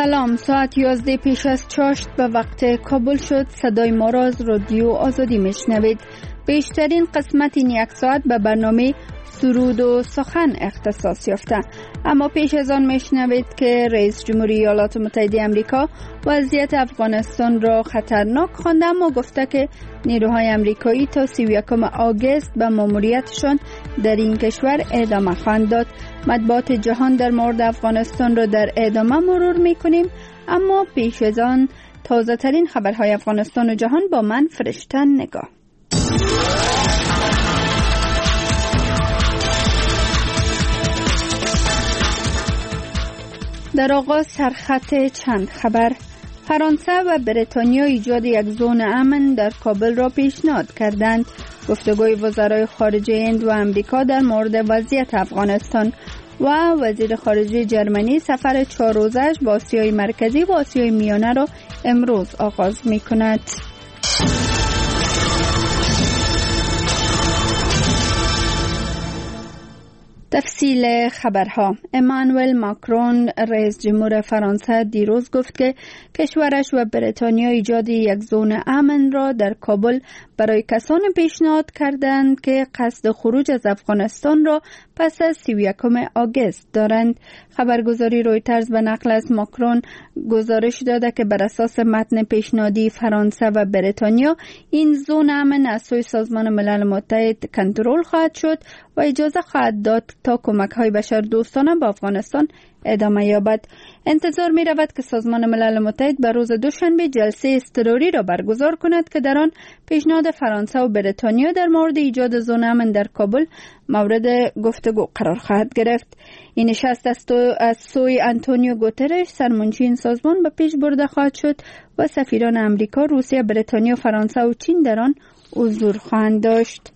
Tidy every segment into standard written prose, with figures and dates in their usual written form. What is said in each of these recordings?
سلام، ساعت 11 پیش از چاشت به وقت کابل شد. صدای ما را از رادیو آزادی میشنوید. بیشترین قسمت این یک ساعت به برنامه سرود و سخن اختصاص یافته. اما پیش از آن میشنوید که رئیس جمهوری ایالات متحده آمریکا وضعیت افغانستان را خطرناک خوانده، اما گفته که نیروهای آمریکایی تا 31 آگوست به ماموریتشان در این کشور ادامه خواهند داد. مطبوعات جهان در مورد افغانستان را در ادامه مرور میکنیم، اما پیش از آن تازه ترین خبرهای افغانستان و جهان با من فرشته نگاه. در آغاز سرخط چند خبر. فرانسه و بریتانیا ایجاد یک زون امن در کابل را پیشنهاد کردند. گفتگوی وزرای خارجه هند و امریکا در مورد وضعیت افغانستان و وزیر خارجه جرمنی سفر 4 روزه‌اش با آسیای مرکزی و آسیای میانه را امروز آغاز می‌کند. تفصیل خبرها. امانوئل ماکرون رئیس جمهور فرانسه دیروز گفت که کشورش و بریتانیا ایجاد یک زون امن را در کابل برای کسانی پیشنهاد کردند که قصد خروج از افغانستان را پس از 31 آگوست دارند. خبرگزاری رویترز به نقل از ماکرون گزارش داده که بر اساس متن پیشنهادی فرانسه و بریتانیا این زون امن از سوی سازمان ملل متحد کنترل خواهد شد و اجازه خواهد داد تا کمک‌های بشردوستانه به افغانستان ادامه یابد. انتظار می رود که سازمان ملل متحد به روز دوشنبه جلسه اضطراری را برگزار کند که در آن پیشنهاد فرانسه و بریتانیا در مورد ایجاد زون امن در کابل مورد گفتگو قرار خواهد گرفت. این نشست از سوی آنتونیو گوترش سرمنشی این سازمان به پیش برده خواهد شد و سفیران امریکا، روسیه، بریتانیا، فرانسه و چین در آن حضور خواهند داشت.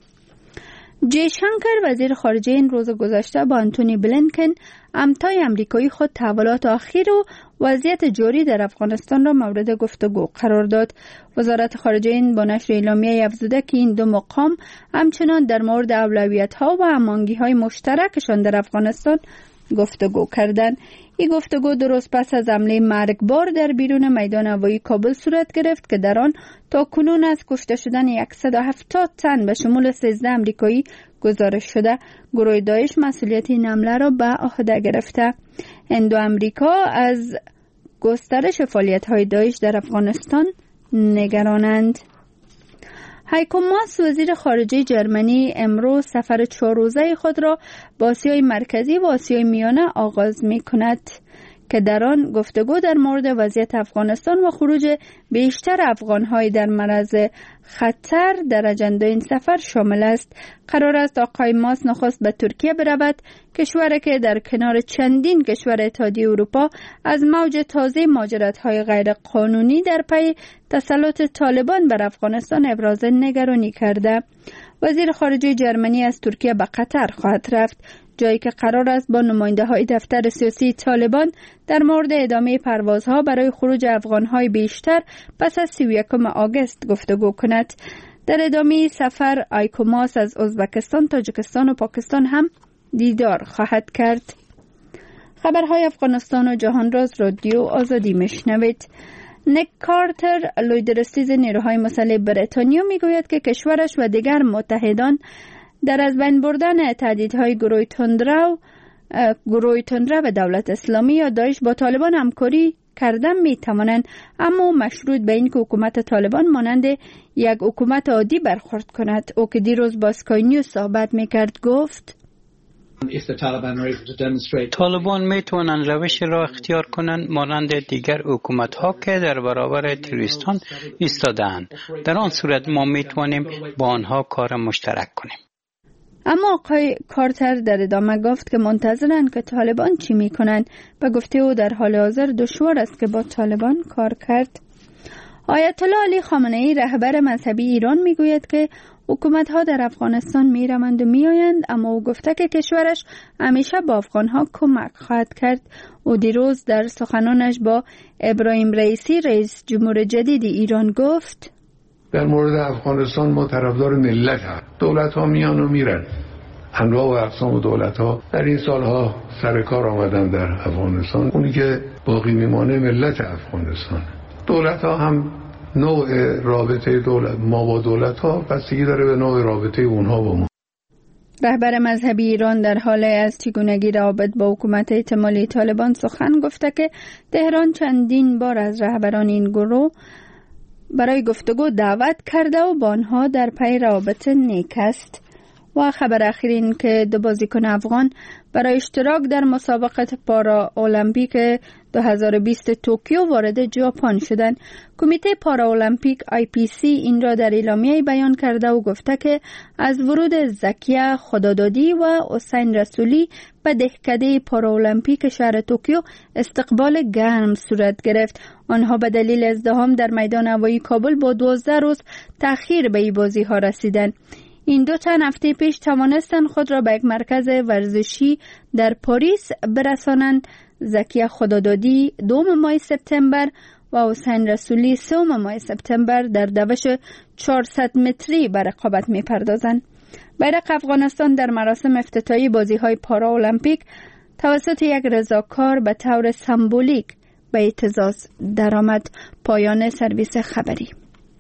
جی شنکر وزیر خارجه این روز گذشته با آنتونی بلینکن همتای امریکایی خود تحولات اخیر و وضعیت جاری در افغانستان را مورد گفتگو قرار داد. وزارت خارجه این با نشر اعلامیه افزوده که این دو مقام همچنان در مورد اولویت‌ها و هماهنگی‌های مشترکشان در افغانستان گفتگو کردند. این گفتگو درست پس از حمله مرگبار در بیرون میدان هوایی کابل صورت گرفت که در آن تا کنون از کشته شدن 170 تن به شمول 13 امریکایی گزارش شده. گروه داعش مسئولیت این حمله را به عهده گرفته. هند و امریکا از گسترش فعالیت‌های داعش در افغانستان نگرانند. هایکو ماس وزیر خارجه جرمنی امروز سفر 4 روزه خود را با آسیای مرکزی و آسیای میانه آغاز می کند که در آن گفتگو در مورد وضعیت افغانستان و خروج بیشتر افغان‌های در معرض خطر در اجنده این سفر شامل است. قرار است آقای ماس نخست به ترکیه برود، کشوری که در کنار چندین کشور اتحادیه اروپا از موج تازه مهاجرت‌های غیر قانونی در پی تسلط طالبان بر افغانستان ابراز نگرانی کرده. وزیر خارجه جرمنی از ترکیه به قطر خواهد رفت، جایی که قرار است با نماینده‌های دفتر سیاسی طالبان در مورد ادامه پروازها برای خروج افغان‌های بیشتر پس از 31 آگوست گفتگو کند. در ادامه سفر هایکو ماس از ازبکستان، تاجیکستان و پاکستان هم دیدار خواهد کرد. خبرهای افغانستان و جهان را از رادیو آزادی میشنوید. نیک کارتر، لویدرستیز نیروهای مسلح بریتانیا میگوید که کشورش و دیگر متحدان در از بین بردن تهدیدهای گروه تندره و دولت اسلامی یا داعش با طالبان همکاری کردن می توانند، اما مشروط به این که حکومت طالبان مانند یک حکومت عادی برخورد کند. او که دیروز با اسکای نیوز صحبت میکرد گفت طالبان میتونن روش را اختیار کنند مانند دیگر حکومت ها که در برابر تروریستان ایستاده‌اند. در آن صورت ما میتونیم با آنها کار مشترک کنیم. اما آقای کارتر در ادامه گفت که منتظرند که طالبان چی میکنند و گفته او در حال حاضر دشوار است که با طالبان کار کرد. آیت الله علی خامنه ای رهبر مذهبی ایران میگوید که حکومت‌ها در افغانستان میروند و میآیند، اما او گفته که کشورش همیشه با افغان‌ها کمک خواهد کرد. او دیروز در سخنانش با ابراهیم رئیسی رئیس جمهور جدید ایران گفت در مورد افغانستان ما طرفدار ملت هم. دولت ها میان و میرن، انواع و اقسام دولت ها در این سالها سر کار آمدن در افغانستان. اونی که باقی میمانه ملت افغانستان. دولت ها هم نوع رابطه دولت ما با دولت ها بستگی داره به نوع رابطه اونها با ما. رهبر مذهبی ایران در حال از چگونگی روابط با حکومت احتمالی طالبان سخن گفته که تهران چندین بار از رهبران این گروه برای گفتگو دعوت کرده و با آنها در پی روابط نیک است. و خبر اخیر این که دو بازیکن افغان برای اشتراک در مسابقه پارا المپیک 2020 توکیو وارد ژاپن شدند. کمیته پارا المپیک IPC این را در اعلامیه بیان کرده و گفته که از ورود زکیه خدادادی و حسین رسولی به دهکده پارا المپیک شهر توکیو استقبال گرم صورت گرفت. آنها به دلیل ازدحام در میدان هوایی کابل با 12 روز تأخیر به این بازی ها رسیدند. این دو تن هفته پیش توانستند خود را به یک مرکز ورزشی در پاریس برسانند. زکیه خدادادی 2 ماه سپتامبر و حسین رسولی 3 ماه سپتامبر در دوش 400 متری به رقابت می پردازند. بیرق افغانستان در مراسم افتتاحی بازی‌های پارا المپیک توسط یک رضاکار به طور سمبولیک به اهتزاز درآمد. پایان سرویس خبری.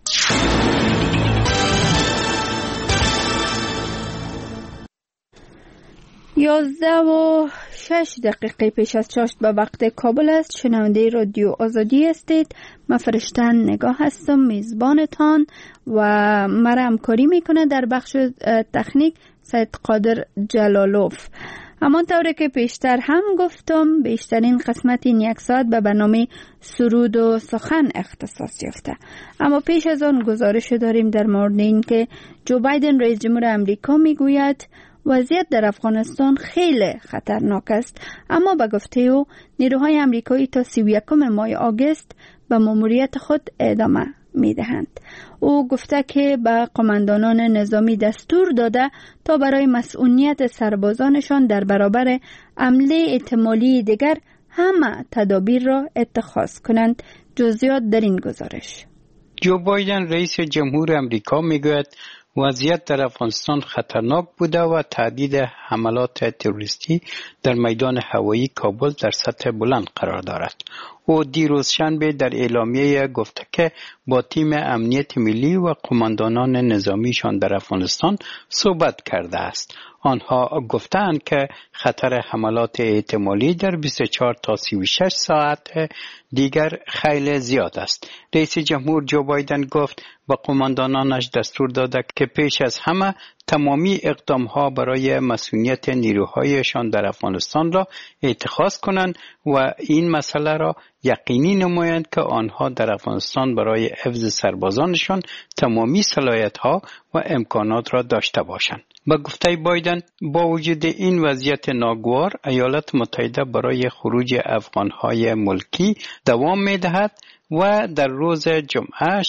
11:06 پیش از چاشت به وقت کابل است. شنونده رادیو آزادی هستید. من فرشتن نگاه هستم، میزبانتان، و مرا همکاری میکنه در بخش تکنیک سید قادر جلالوف. همانطوری که پیشتر هم گفتم بیشترین قسمت این یک ساعت به برنامه سرود و سخن اختصاص یافته. اما پیش از آن گزارش داریم در مورد این که جو بایدن رئیس جمهور امریکا میگوید وضعیت در افغانستان خیلی خطرناک است، اما به گفته او نیروهای امریکایی تا 31 ماه آگوست به ماموریت خود ادامه میدهند. او گفته که به قماندانان نظامی دستور داده تا برای مسئولیت سربازانشان در برابر حمله احتمالی دیگر همه تدابیر را اتخاذ کنند. جزئیات در این گزارش. جو بایدن رئیس جمهور امریکا میگوید وضعیت در افغانستان خطرناک بوده و تهدید حملات تروریستی در میدان هوایی کابل در سطح بلند قرار دارد. او دیروز شنبه در اعلامیه گفته که با تیم امنیت ملی و قماندانان نظامیشان در افغانستان صحبت کرده است. آنها گفتند که خطر حملات احتمالی در 24 تا 36 ساعت دیگر خیلی زیاد است. رئیس جمهور جو بایدن گفت با قماندانانش دستور داده که پیش از همه تمامی اقدامها برای مسئولیت نیروهایشان در افغانستان را اتخاذ کنند و این مسئله را یقینی نمایند که آنها در افغانستان برای حفظ سربازانشان تمامی صلاحیت‌ها و امکانات را داشته باشند. با گفته بایدن با وجود این وضعیت ناگوار ایالات متحده برای خروج افغانهای ملکی دوام می‌دهد و در روز جمعه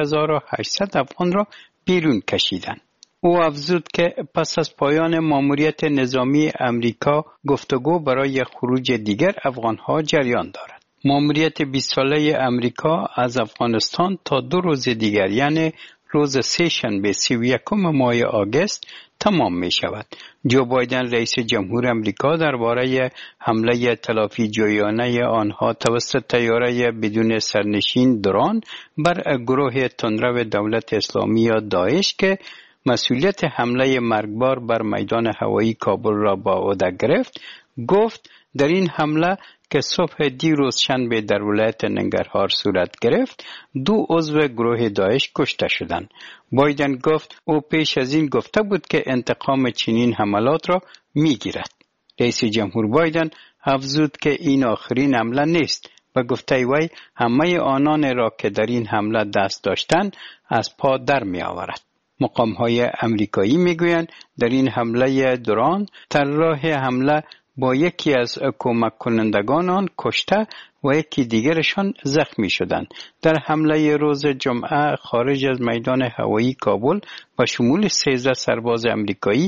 6800 افغان را بیرون کشیدند. او افزود که پس از پایان ماموریت نظامی امریکا گفتگو برای خروج دیگر افغانها جریان دارد. ماموریت 20 ساله امریکا از افغانستان تا 2 روز دیگر یعنی روز سه‌شنبه 31 ماه آگوست تمام می شود. جو بایدن رئیس جمهور امریکا درباره حمله تلافی جویانه آنها توسط طیاره بدون سرنشین درون بر گروه تندرو دولت اسلامی یا داعش که مسئولیت حمله مرگبار بر میدان هوایی کابل را با عهده گرفت، گفت در این حمله که صبح دیروز شنبه در ولایت ننگرهار صورت گرفت 2 عضو گروه داعش کشته شدند. بایدن گفت او پیش از این گفته بود که انتقام چنین حملات را میگیرد. رئیس جمهور بایدن افزود که این آخرین حمله نیست و گفته وی همه آنان را که در این حمله دست داشتند از پا در می آورد. مقام‌های امریکایی میگویند در این حمله درون طراح حمله با یکی از کمک کنندگان آن کشته و یکی دیگرشان زخمی شدند. در حمله روز جمعه خارج از میدان هوایی کابل با شمول 13 سرباز امریکایی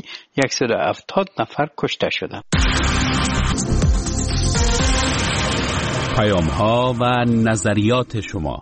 170 نفر کشته شدند. پیام‌ها و نظریات شما.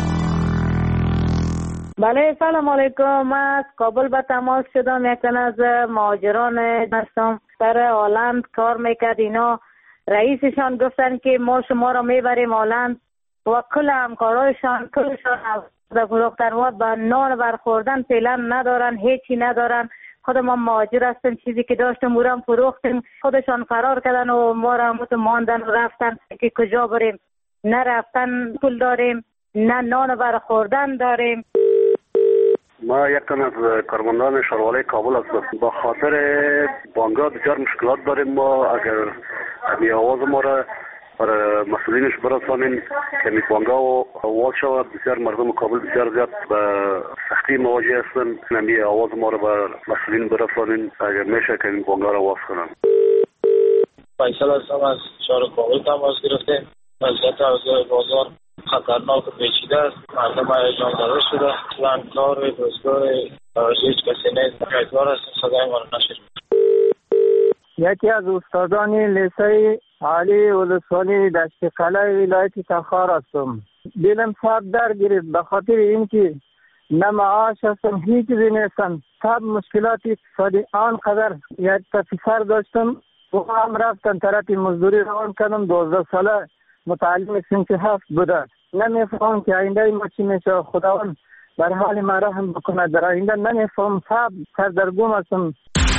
بله سلام علیکم. من از کابل به تماس شدم. یک تن از مهاجران هستم. در هلند کار میکرد. اینا رئیسشان گفتن که ما شما را میبریم هلند و کل همکارایشان کلشان فروختن و به نان برخوردن فعلا ندارن، هیچی ندارن. خود ما مهاجر هستیم، چیزی که داشتیم او را فروختیم. خودشان فرار کردن و ما را ماندن و رفتن که کجا بریم. نه رفتن پول داریم، نه نان برخوردن داریم. ما یک تن از کارمندان شهروالی کابل هستم. با خاطر بانک‌ها بسیار مشکلات داریم. ما اگر می آواز ما را برای مسئولینش برسانیم که می بانک‌ها آواز شود، بسیار مردم کابل بسیار زیاد به سختی مواجه هستند. نمی آواز ما را به مسئولین برسانیم اگر میشه که این بانک‌ها را آواز کنن. فیصل هستم، از شهر کابل تماس گرفتیم. وضعیت اوضاع بازار خطرناک و پیچیده است. مردم هیجان زده شده. اصلا کار و روزگار هیچ کسی نیست. امیدوار هستیم صدای ما را نشنوید. یکی از استادان لیسه عالی ولسوالی دشت قلعه ولایت تخار هستم. دلم سب در گرفت به خاطر اینکه نه معاش هستم، هیچ چیزی نیستم. سب مشکلات اقتصادی آنقدر. یک پسر داشتم و هم رفتن طرف مزدوری روان کردم. 12 ساله متعلم صنف 7 بوده. نمیفهم که آینده ما چی میشه. خداوند بر حال ما رحم بکنه. در آینده نمیفهم. سب سردرگم هستم.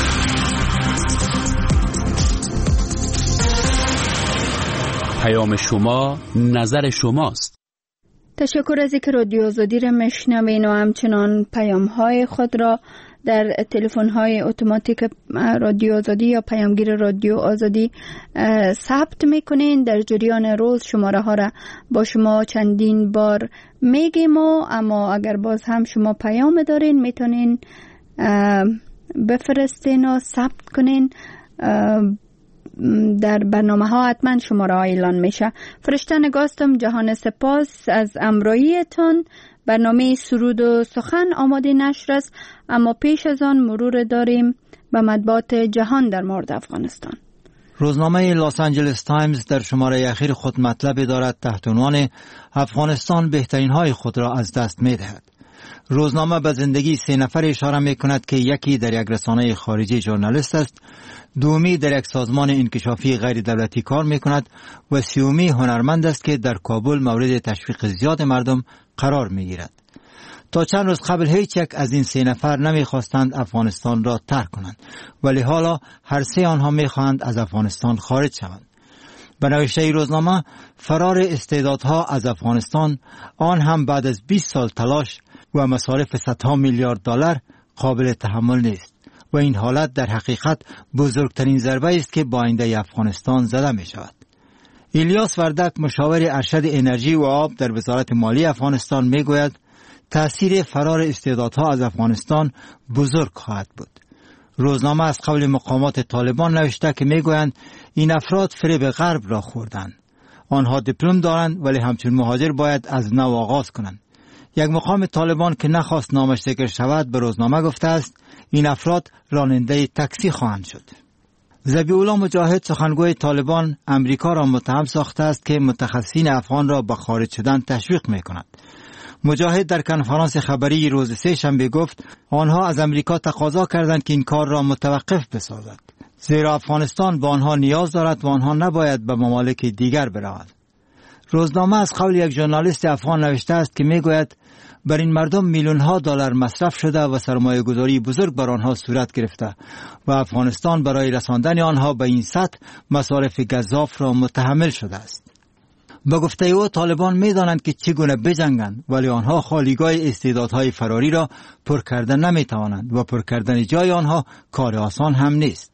پیام شما نظر شماست. تشکر از اینکه رادیو آزادی را میشنوین و همچنان پیام های خود را در تلفن های اتوماتیک رادیو آزادی یا پیامگیر رادیو آزادی ثبت میکنین. در جریان روز شماره ها را با شما چندین بار میگیم اما اگر باز هم شما پیام دارین میتونین بفرستین و ثبت کنین. در برنامه ها حتما شماره ها اعلان میشه. فرشته نگاستم، جهان سپاس از امراییتان. برنامه سرود و سخن آماده نشر است، اما پیش از آن مرور داریم به مطبوعات جهان در مورد افغانستان. روزنامه لاس آنجلس تایمز در شماره اخیر خود مطلب دارد تحت عنوان افغانستان بهترین های خود را از دست می دهد. روزنامه به زندگی 3 نفر اشاره می کند که یکی در یک رسانه خارجی ژورنالیست است، دومی در یک سازمان انکشافی غیر دولتی کار می کند و سومی هنرمند است که در کابل مورد تشویق زیاد مردم قرار می گیرد. تا چند روز قبل هیچ یک از این 3 نفر نمی خواستند افغانستان را ترک کنند، ولی حالا هر 3 آنها می خواهند از افغانستان خارج شوند. به نوشته روزنامه، فرار استعدادها از افغانستان، آن هم بعد از 20 سال تلاش و مصارف صدها میلیارد دلار، قابل تحمل نیست و این حالت در حقیقت بزرگترین ضربه است که با آینده افغانستان زده می شود. الیاس وردک، مشاور ارشد انرژی و آب در وزارت مالی افغانستان، می گوید تأثیر فرار استعدادها از افغانستان بزرگ خواهد بود. روزنامه از قول مقامات طالبان نوشته که می گویند این افراد فریب غرب را خوردند. آنها دیپلم دارند ولی همچون مهاجر باید از نو آغاز کنند. یک مقام طالبان که نخواست نامش ذکر شود به روزنامه گفته است این افراد راننده تاکسی خواهند شد. ذبیح‌الله مجاهد، سخنگوی طالبان، امریکا را متهم ساخته است که متخصصین افغان را به خارج شدن تشویق می کند. مجاهد در کنفرانس خبری روز 3 شنبه گفت آنها از امریکا تقاضا کردند که این کار را متوقف بسازد، زیرا افغانستان به آنها نیاز دارد و آنها نباید به ممالک دیگر بروند. روزنامه از قول یک ژورنالیست افغان نوشته است که میگوید بر این مردم میلیون‌ها دلار مصرف شده و سرمایه گذاری بزرگ بر آنها صورت گرفته و افغانستان برای رساندن آنها به این سطح مصارف گزاف را متحمل شده است. به گفته او طالبان می‌دانند که چگونه بجنگند، ولی آنها خالیگاه استعدادهای فراری را پر کردن نمی‌توانند و پر کردن جای آنها کار آسان هم نیست.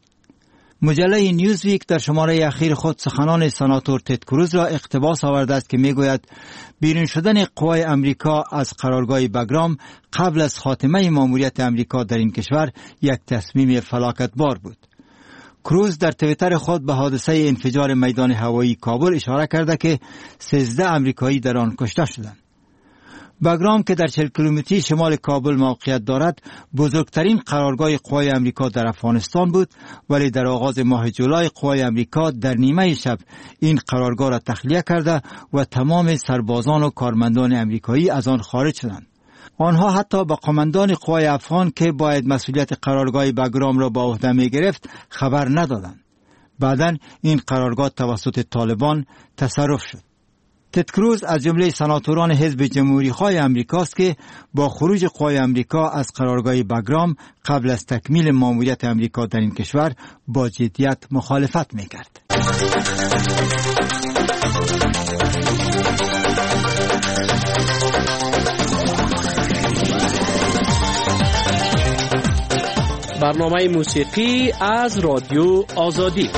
مجله نیوزویک در شماره اخیر خود سخنان سناتور تد کروز را اقتباس آورده است که میگوید بیرون شدن قوای امریکا از قرارگاه بگرام قبل از خاتمه ماموریت امریکا در این کشور یک تصمیم فلاکتبار بود. کروز در توییتر خود به حادثه انفجار میدان هوایی کابل اشاره کرده که 13 امریکایی در آن کشته شدند. بگرام که در 40 کیلومتری شمال کابل موقعیت دارد، بزرگترین قرارگاه قوای امریکا در افغانستان بود، ولی در آغاز ماه جولای قوای امریکا در نیمه شب این قرارگاه را تخلیه کرده و تمام سربازان و کارمندان امریکایی از آن خارج شدند. آنها حتی به قماندان قوای افغان که باید مسئولیت قرارگاه بگرام را به عهده می گرفت خبر ندادند. بعداً این قرارگاه توسط طالبان تصرف شد. تد کروز از جمله سناتوران حزب جمهوری‌خواه امریکاست که با خروج قوای امریکا از قرارگاه باگرام قبل از تکمیل ماموریت امریکا در این کشور با جدیت مخالفت می‌کرد. برنامه موسیقی از رادیو آزادی.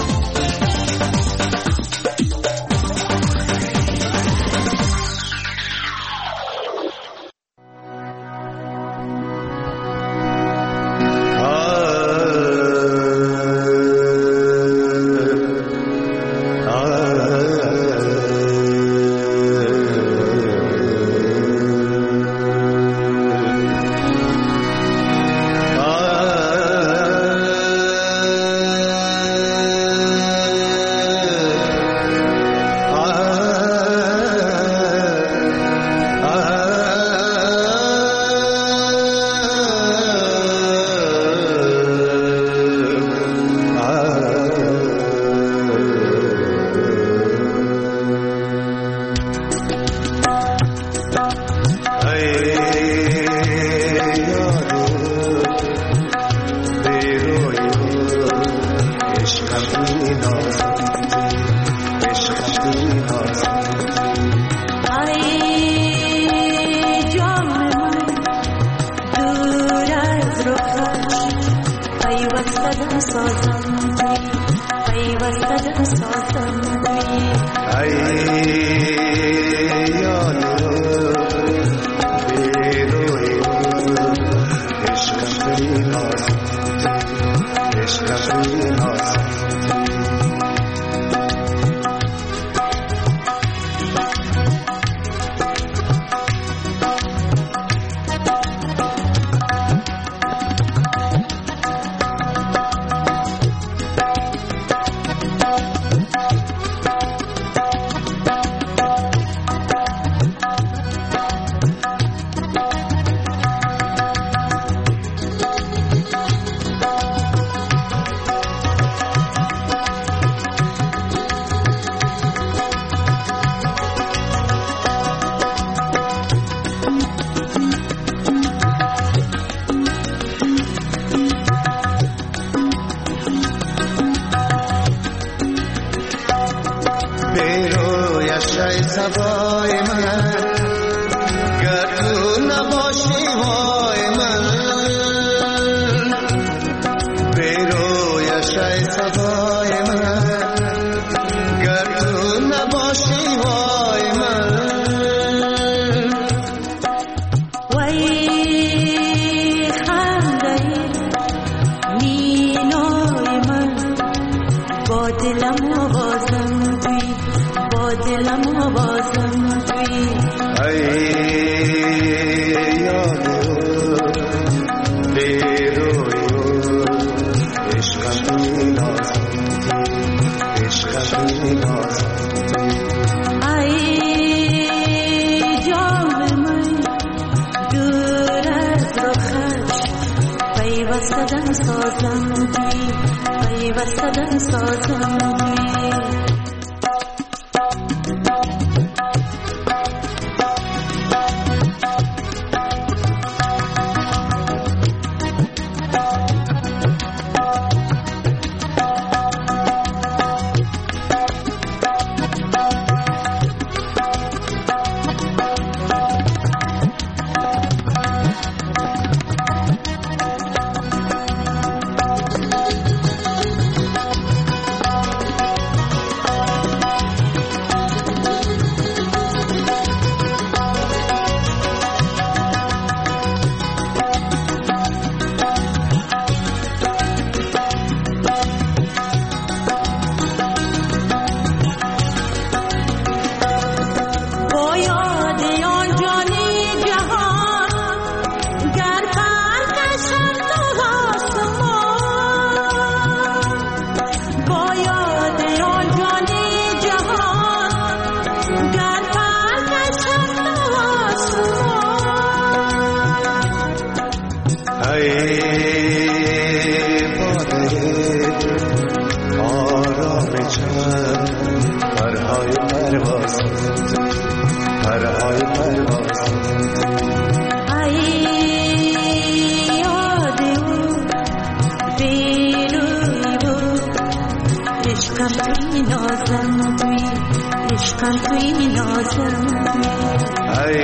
پرهای پرواز پرهای پرواز ای یاد او بیروی او عشقم توی نازم توی عشقم توی نازم ای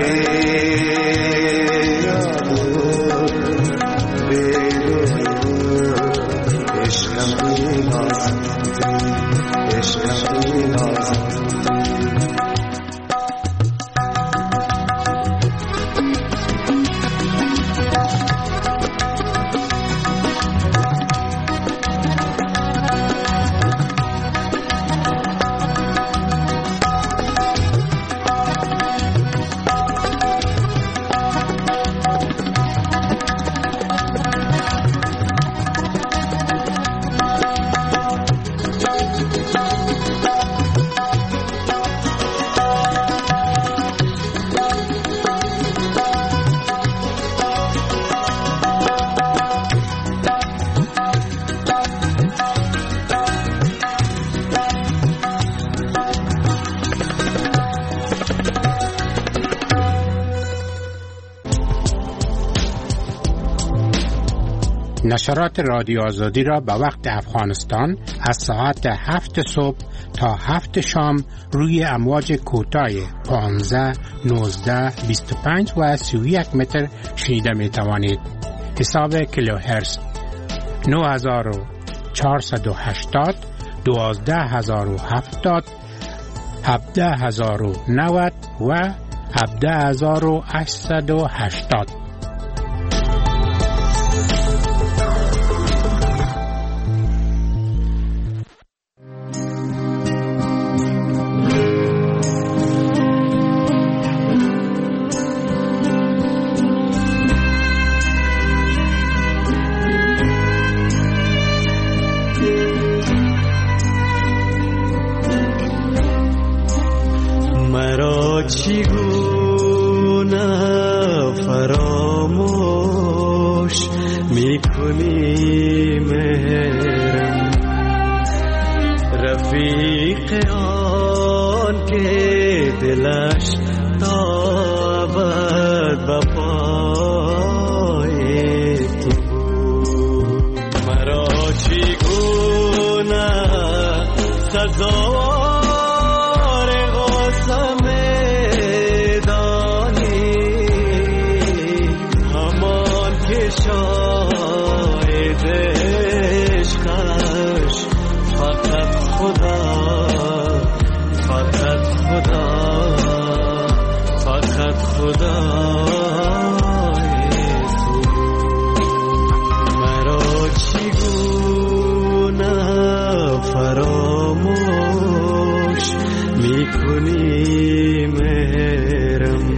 یاد او بیروی او عشقم توی نازم عشقم توی نازم نشرات رادیو آزادی را به وقت افغانستان از ساعت 7 صبح تا 7 شام روی امواج کوتاه 15, 19, 25 و 31 متر شنیده می توانید. حساب کیلوهرتز 9480, 12070, 17090 و 17880. چگونه فراموش میکنی مهرم رفیق آن که دلش تا ابد به پای تو بود مرا چگونه سزا مرا چگونه فراموش میکنی مهرم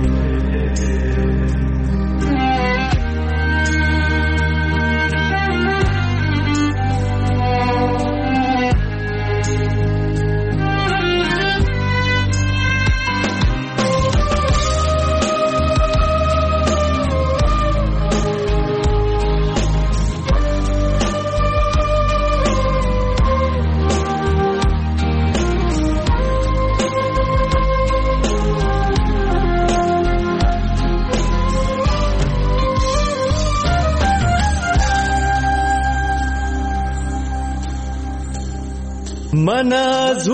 من از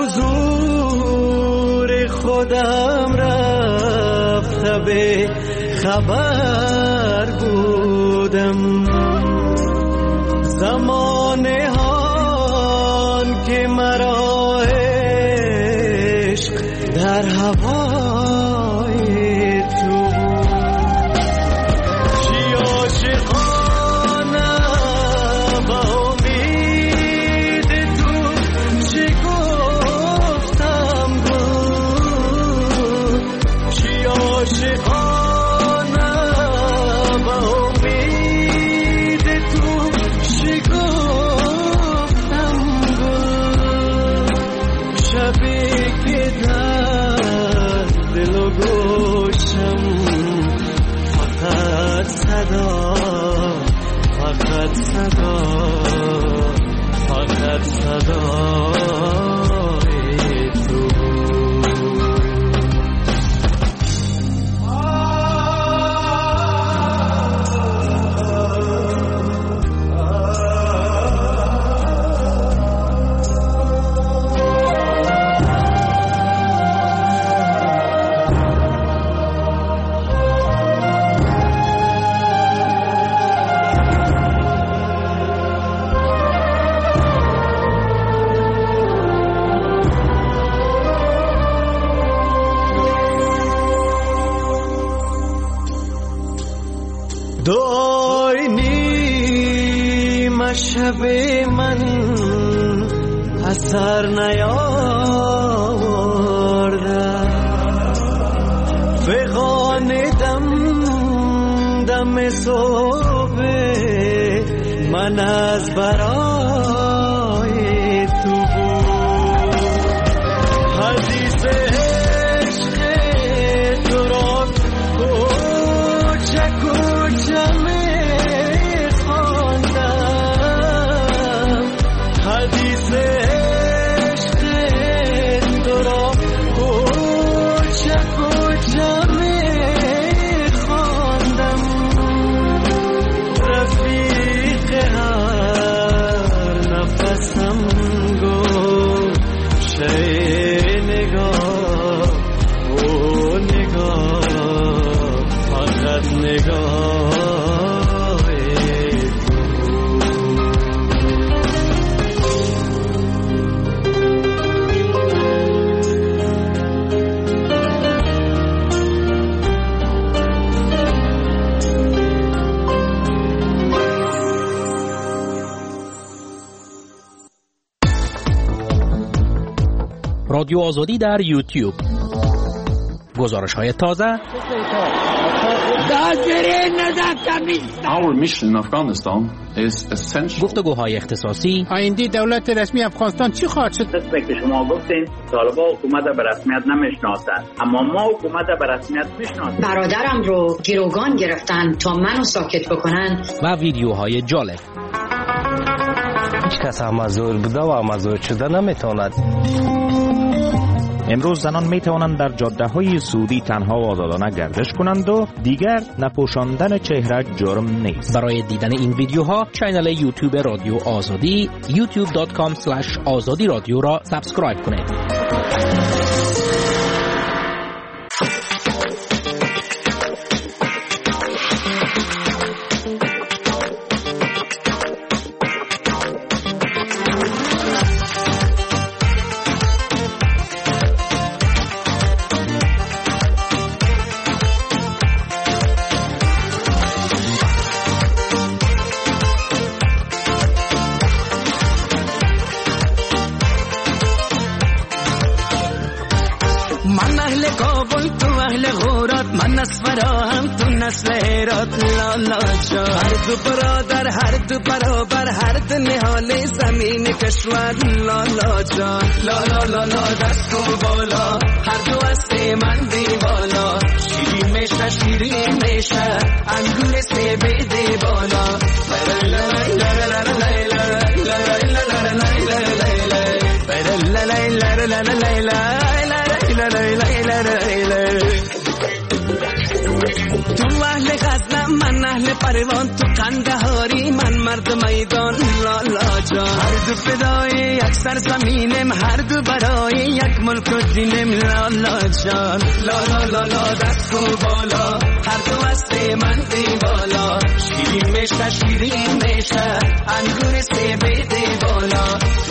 حضور خودم رفته به خبر بودم زمانه هان که مرا عشق در هوای تو چی عاشقانه با امید تو چی گفتم بود چی عاشقانه با امید تو چی گفتم بود شبی که در دل و گوشم فقط صدا فقط صدای شب من اثر نیاورده فغان دم صبح من از برای تو بود حدیث عشق تو را کوچه کوچه میخواندم حدیث عشق تو را کوچه کوچه میخواندم رفیق هر نفسم گفت شی نگاه و نگاه فقط نگاه رادیو آزادی در یوتیوب. گزارش‌های تازه. Our mission in Afghanistan is essential. گفتگوهای اختصاصی. آینده دولت رسمی افغانستان چی خواهد شد؟ طبق که شما گفتین طالبان حکومت به رسمیت نمیشناسند، اما ما حکومت به رسمیت میشناسیم. برادرم رو گروگان گرفتن تا منو ساکت بکنن. و ویدیوهای جالب. هیچ کس مزور بوده و مزور شده نمیتواند. امروز زنان می توانند در جاده‌های سعودی تنها و آزادانه گردش کنند و دیگر نپوشاندن چهره جرم نیست. برای دیدن این ویدیوها کانال یوتیوب رادیو آزادی youtube.com/azadi رادیو را سابسکرایب کنید. هر دو برادر هر دو برابر هر دو نهال زمین کشور لالا جان لالا لالا دست و بالا هر دو است من دیوالا شیرین میشه شیرین میشه انگور سبیده بالا تو اهل غزنم من اهل پروان تو قندهاری من مرد میدان لالا جان هر دو فدای یک سرزمینم هر دو برای یک ملک و دینم لالا جان لالا لالا دست و بالا هر دو است من دیوالا شیرین میشه شیرین میشه انگور سبیده بالا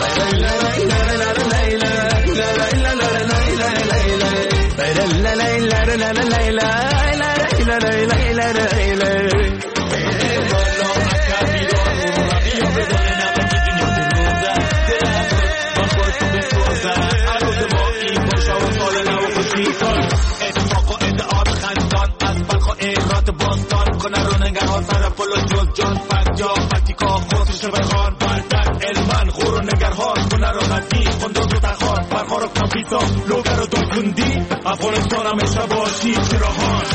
افغانستان همیشه باشی چراهان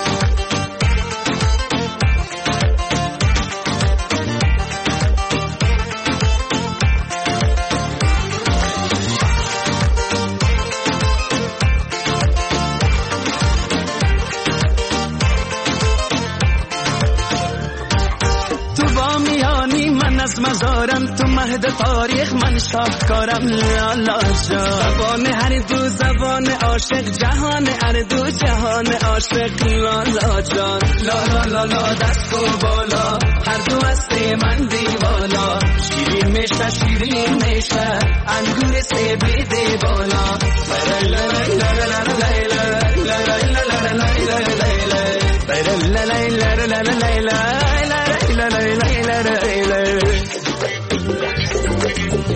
از مزارم تو مهد تاریخ من شاهکارم لالا جان زبان هر دو زبان عاشق جهان هر دو جهان عاشق لالا جان لالا لالا دست و بالا هر دو است من دیوالا شیرین میشه شیرین میشه انگور سبیده بالا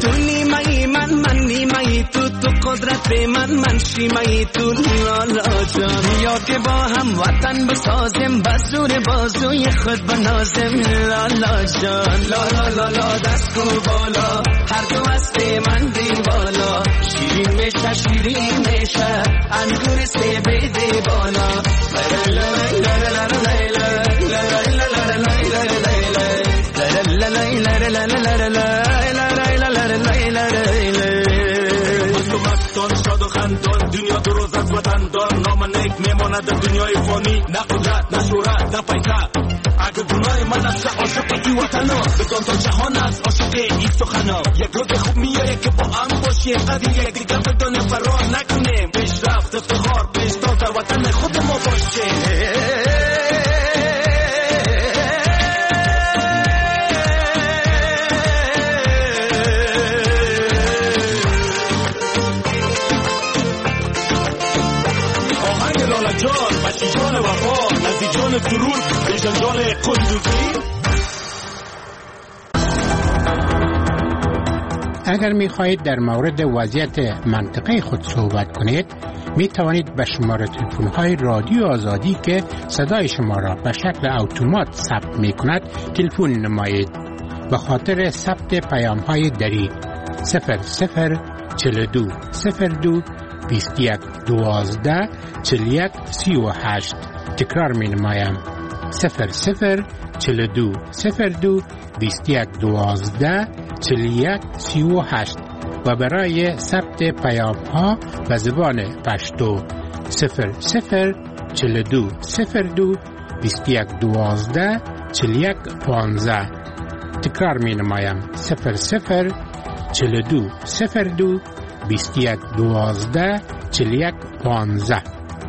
تو نیمه‌ای من نیمه‌ای تو قدرت من شیمه‌ای تو لالا جان. یا که با هم وطن بسازیم بزور بازوی خود بنازیم لالا جان. لالا لالا دست کو بالا هر دو هست من دیوالا. شیرین میشه شیرین میشه انگور سیب دیوالا. شاد و خندان دنیا دو روز از وطن دار. نام نیک میماند در دنیای فانی. نه قدرت نه شهرت نه پیکر. اگه گناه من است عاشق ای وطنا بدان تا جهان است عاشق ای سخنا. یک روز خوب میاره که با هم باشیم قدر یک دیگر بدان فرار نکنیم. پیشرفت افتخار پیشتاز در وطن خود ما باشیم. جان وفا نزدیک جان سرور به جنجال قندوزی. اگر می خواهید در مورد وضعیت منطقه خود صحبت کنید می توانید به شماره تلفن های رادیو آزادی که صدای شما را به شکل اتومات ثبت می کند تلفن نمایید. به خاطر ثبت پیام های دری 0042 02 21 12 41 38. تکرار می نمایم 0042 02 21 12 41 38 و برای ثبت پیام ها به زبان پشتو 0042 02 21 12 41 15. تکرار می نمایم 0042 02 21 12 41 15.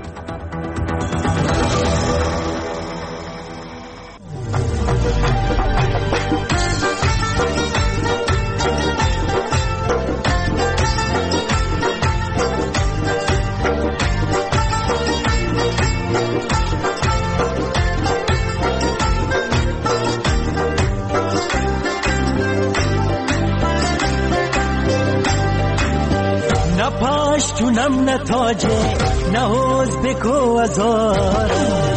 پاشتونم نه تاجه نه حوز بکو ازار.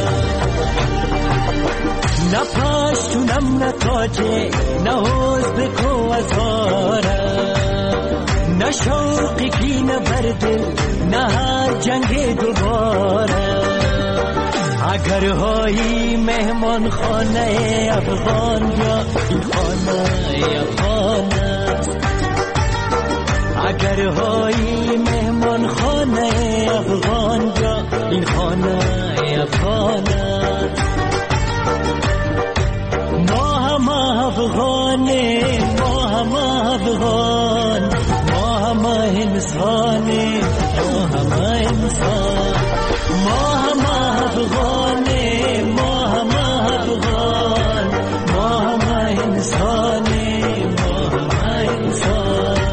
نه پاشتونم نه تاجه نه حوز بکو ازار. نه شوقی کی نه بردل نه هر جنگ دوباره. اگر هایی مهمان خانه افغان یا این خانه افغان است. اگر هایی مهمان خانه افغان جا این خانه افغان است. ما هم افغانه ما هم افغان ما هم انسانه ما هم انسان. ما هم افغانه ما هم افغان ما هم انسانه ما هم انسان.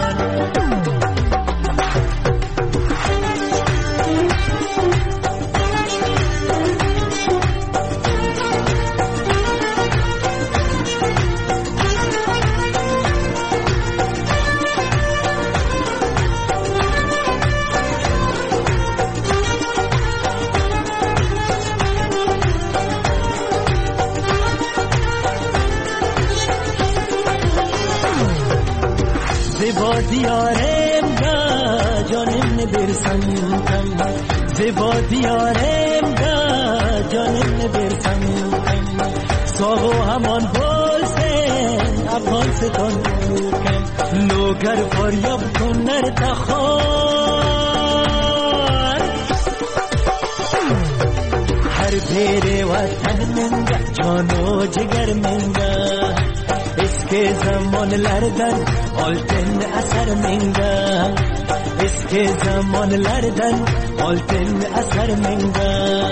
دیارم دا جانم برسم کم. زبا دیارم دا جانم برسم کم. ساغو همان بولسن افغان ستان کم. لوگر فریاب کنر تخار. هر پیر وطن منگا جانو جگر منگا. اسکه زمان لردن آلتن اثر منگا. اسکه زمان لردن آلتن اثر منگا.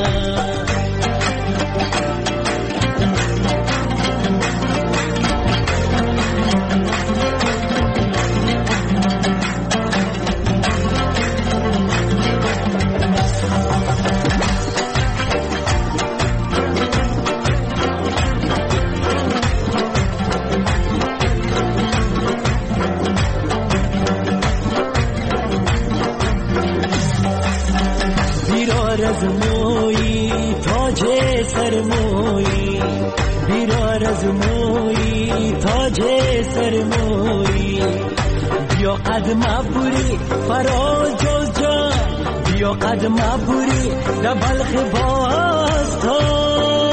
از مویی تاج سرمویی بیرار از مویی تاج سرمویی بیا قدم بوری فراز جز جان بیا قدم بوری در بلخ باستان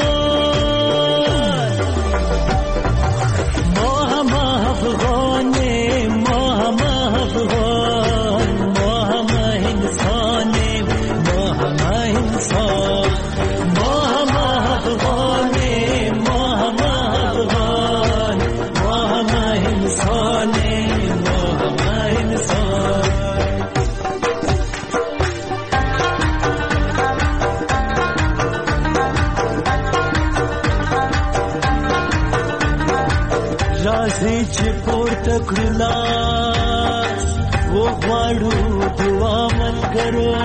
ما هم افغانیم ما هم افغان ما هم انسانیم ما هم انسان ما هم افغانیم ما هم افغان ما هم انسانیم ما هم انسان رازی چه پورته کړلاس و غواړو دعا ملګرو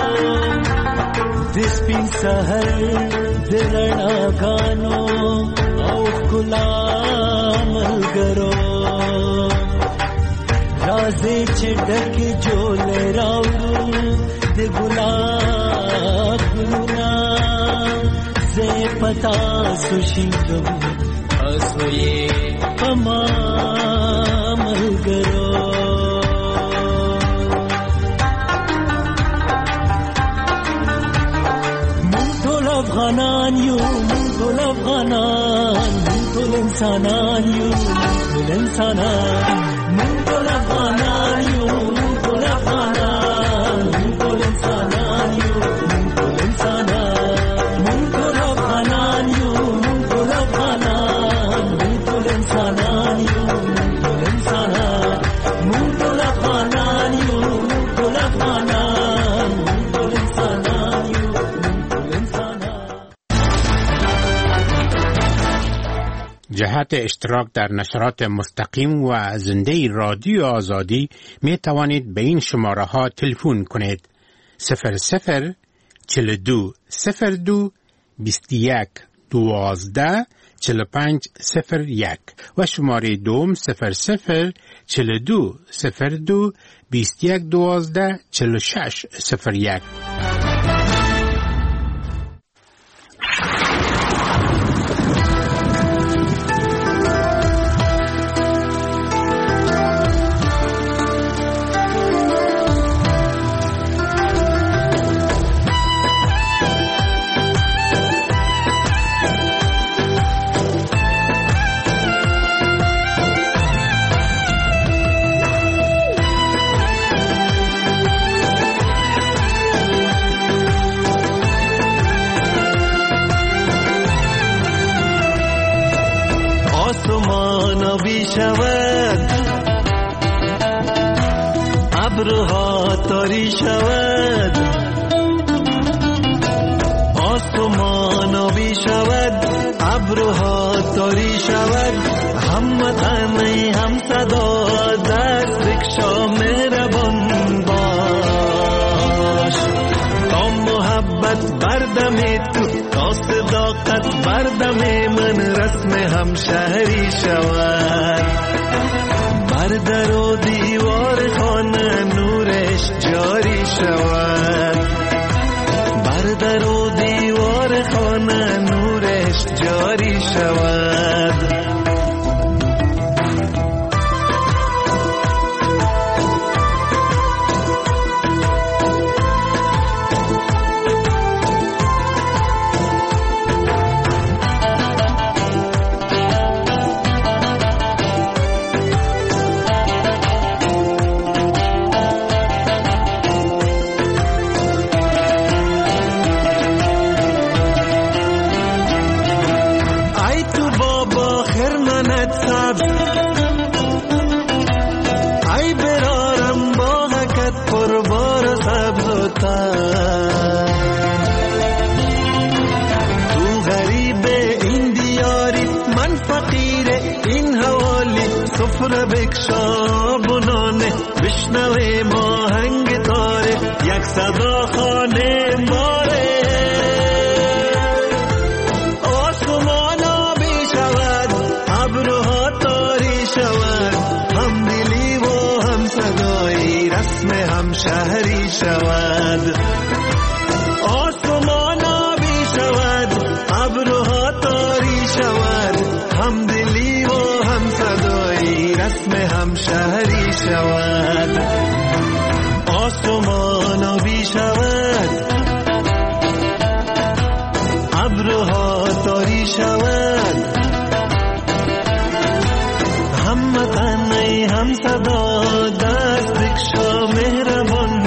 د سپین سحر د رڼاګانو او ښکلا ملګرو رازی چې ډکې جولې راوړو د ګلاب ګلونه زه پتا سوشیدم اسوی کما ملګرو مونږ ټول افغانان یو مونږ ټول افغانان مونږ ټول انسانان یو مونږ ټول انسانان مونږ ټول افغانان یو مونږ ټول افغانان مونږ ټول انسانان یو مونږ ټول انسانان مونږ ټول افغانان یو مونږ ټول افغانان مونږ ټول انسانان یو مونږ ټول انسانان مونږ ټول افغانان یو مونږ ټول افغانان مونږ ټول انسانان یو مونږ ټول انسانان. جهت اشتراک در نشرات مستقیم و زنده رادیو آزادی می توانید به این شماره ها تلفن کنید 00 42 02 21 12 45 01 و شماره دوم 00 42 02 21 12 46 01. شود ابرها تاری شود آسمان آبی شود ابرها تاری شود هموطنی هم صدا دست بکشا مهربان باش تا محبت بردم تو تا صداقت بردم من رسم همشهری شود بر در و دیوار خانه نورش جاری شود بر در و دیوار خانه نورش جاری شود بکشا بنانه بشنوه ما هنگ تاره یک صدا خانه ماره آسمان آبی شود ابرها تاری شود هم دلی و هم صدایی رسم هم شهری شود آسمان شود، آسمان آبی شود، ابرها تاری شود، هم وطن ای هم صدا دست بکشا مهربان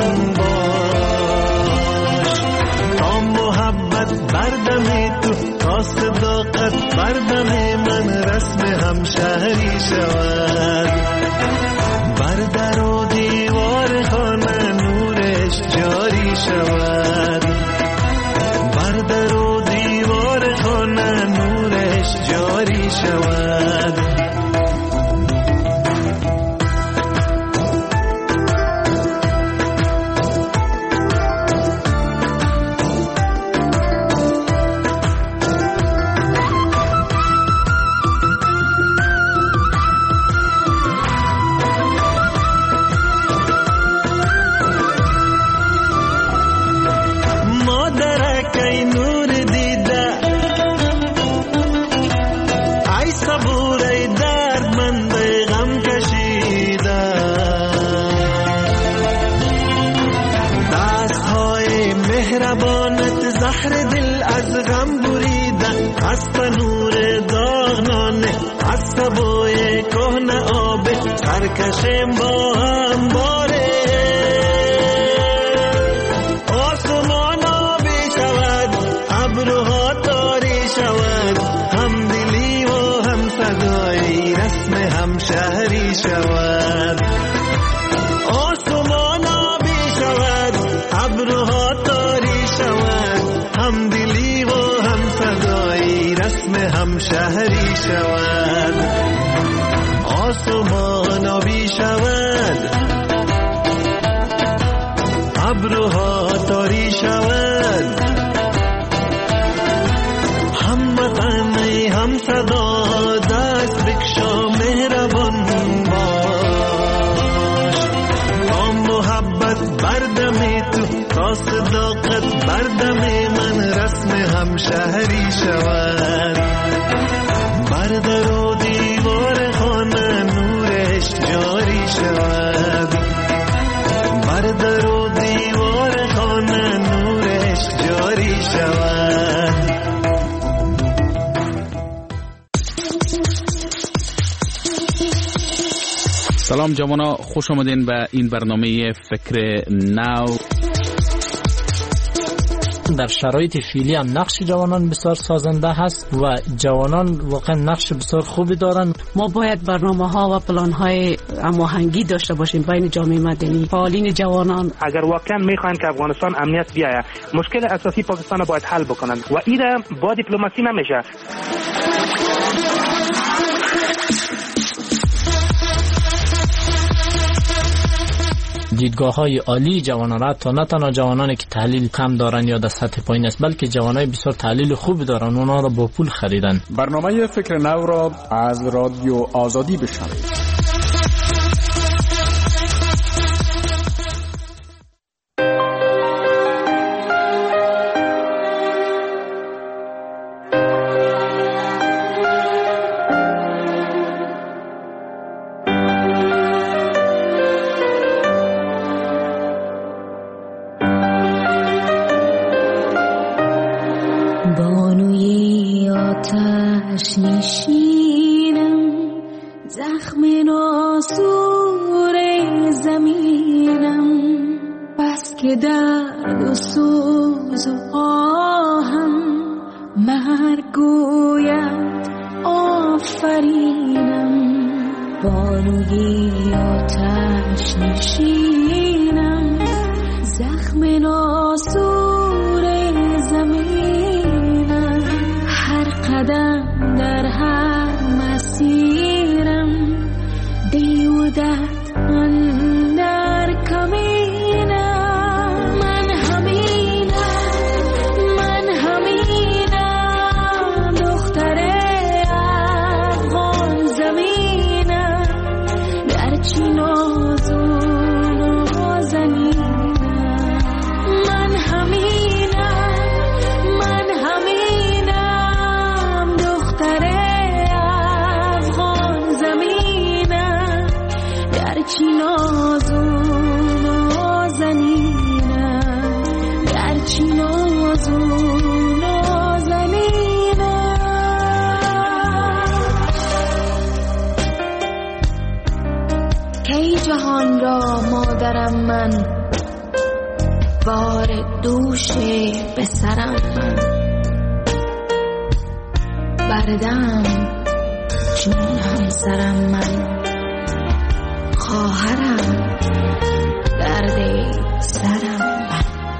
باش، تا محبت بردم تو، تا صداقت بردم من رسم همشهری شود، بر در و دیوار خانه نورش جاری شود، بر در و دیوار خانه نورش جاری شود. زهر دل از غم بریدن، از تنور داغنانه، از سبوی کهنه آب سرکشیم با هم باره، آسمان آبی شود، ابرها تاری شود، هم دلی و هم صدای رسم همشهری شود، آسمان آبی شود، ابرها تاری شود، هم دلی و هم صدای رسم همشهری شود، آسمان آبی شود، ابرها تاری شود، هم وطن ای هم صدا دست بکشا مهربان باش، تا محبت بردم تو، تا صداقت بردم من رسم همشهری شود، بر در و دیوار خانه نورش جاری شود، بر در و دیوار خانه نورش جاری شود. سلام جوانا، خوش آمدین به این برنامه فکر نو. در شرایط فعلی هم نقش جوانان بسیار سازنده هست و جوانان واقعا نقش بسیار خوبی دارند. ما باید برنامه‌ها و پلان‌های هماهنگی داشته باشیم بین جامعه مدنی، فعالین جوانان. اگر واقعا میخواین که افغانستان امنیت بیاید، مشکل اساسی پاکستان باید حل بکنند و این با دیپلماسی نمیشه. دیدگاه‌های عالی جوانان را تا نه تنها جوانانی که تحلیل کم دارن یا در سطح پایین است، بلکه جوانای بسیار تحلیل خوبی دارن، اونا را با پول خریدن. برنامه فکر نو را از رادیو آزادی بشنوید. من همین بیا مادرم من، بار دوش به سرم من، بردم جون همسرم من، خواهرم درد سرم من.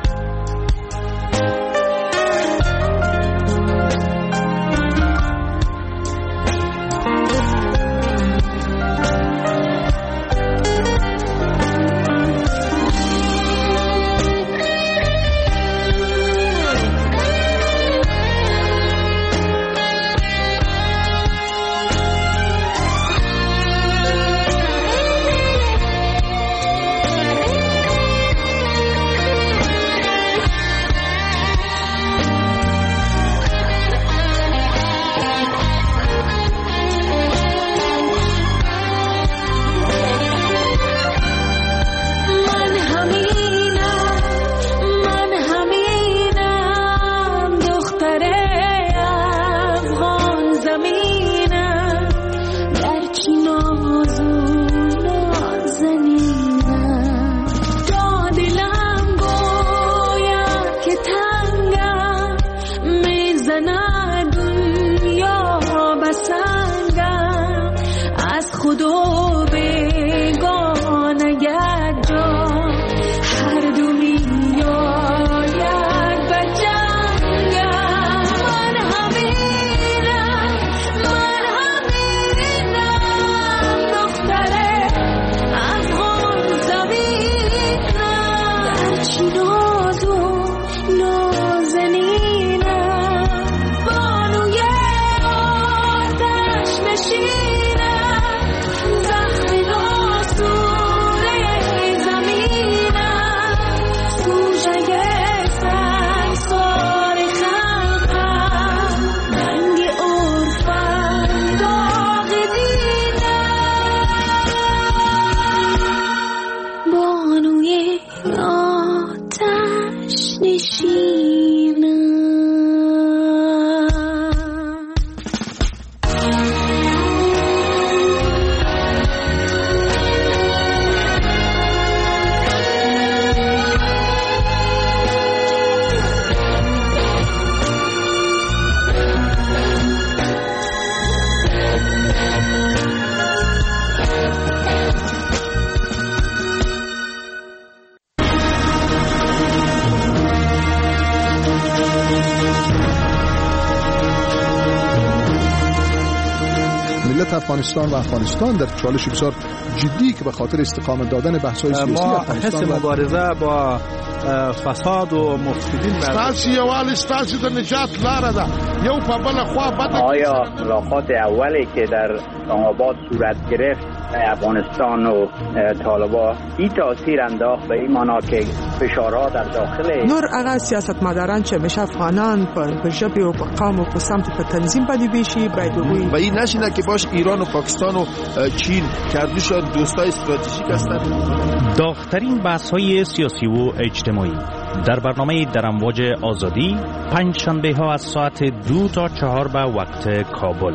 افغانستان و افغانستان در چالش بسیار جدی که به خاطر استقامت دادن بحث‌های سیاسی ما حس مبارزه با فساد و مفسدین ستاسو یووالی ستاسو د نجات لاره ده. یو په بل خوا بده. آیا اختلافات اولی که در اسلام‌آباد صورت گرفت افغانستان و طالبان این تاثیر انداخت به این معنا که فشارها در داخل نور هغه سیاستمداران چې همیشه افغانان په ژبې او په قوم او په سمت په تنظیم باندې بیشي باید وي و این نشینه که باش ایران و پاکستان و چین که هردوشان دوستای استراتژیک هستند. داغ‌ترین بحث‌های سیاسی و اجتماعی در برنامه در امواج آزادی پنج شنبه ها از ساعت 2 تا 4 به وقت کابل.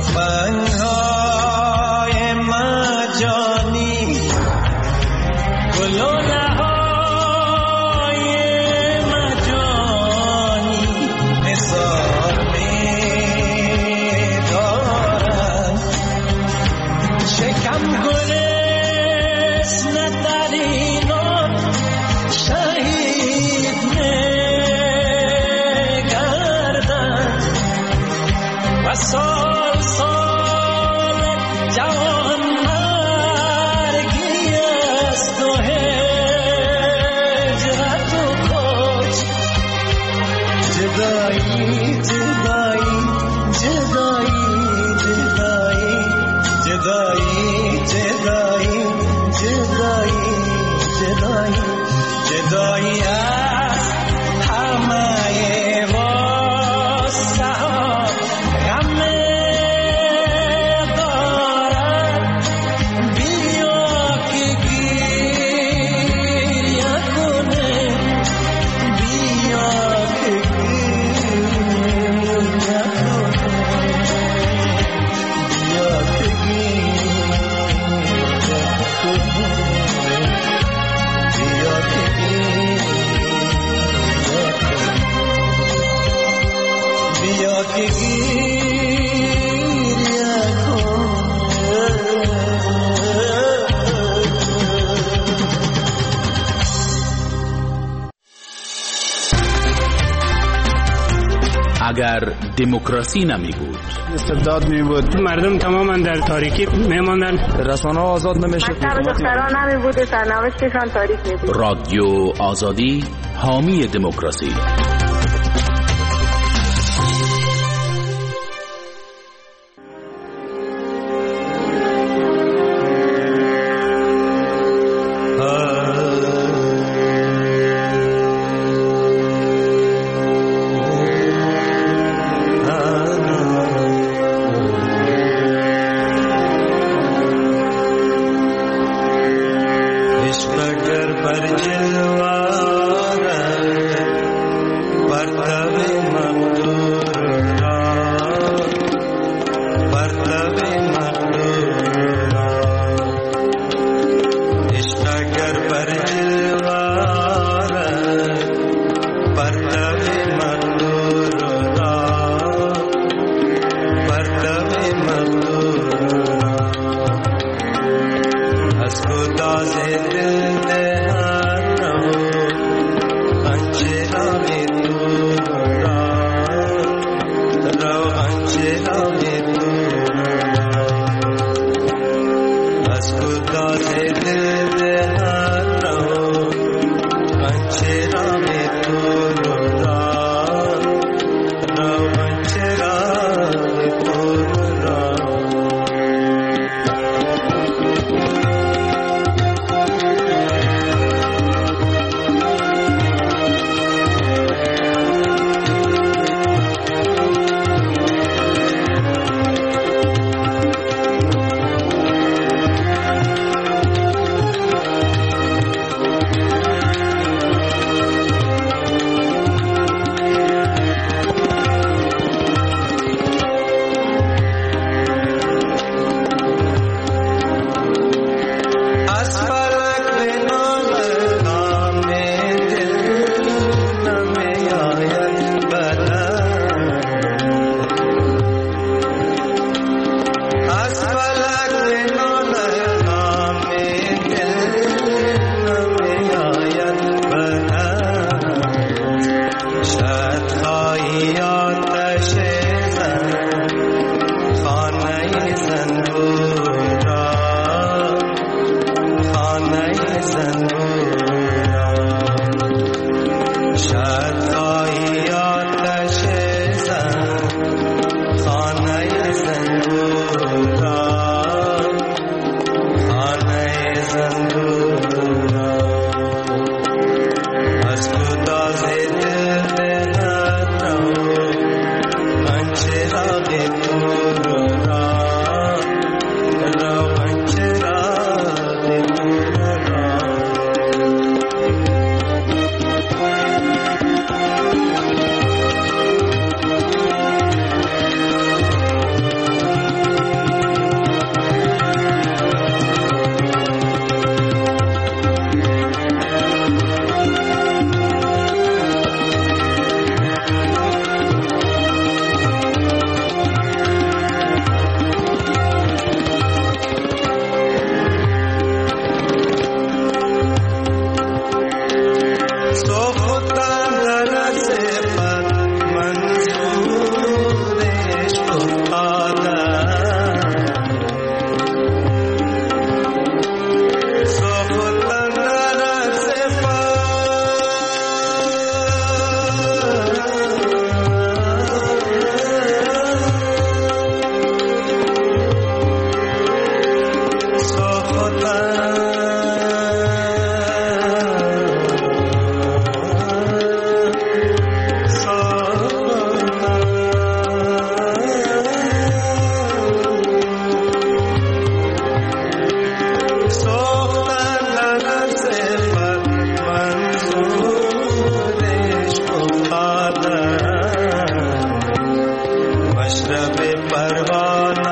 تفنگ‌های مجانی گلوله‌های مجانی نثار می‌دارند شکم گلسنه در اینان شهید می‌گردند و سال سال جوان مرگی است و هجرت و کج جدایی جدایی جدایی جدایی جدایی جدایی جدایی جدایی از همه واسه ها غم دارد بیا که گریه کنه بیا که گریه کنه بیا که اگر دموکراسی نمی بود، استبداد می بود، مردم تماما در تاریکی میماندن، رسانه ها آزاد نمیشد، دختران نمی بود، سرنوشتشان تاریک می بود. رادیو آزادی حامی دموکراسی. رب پروانه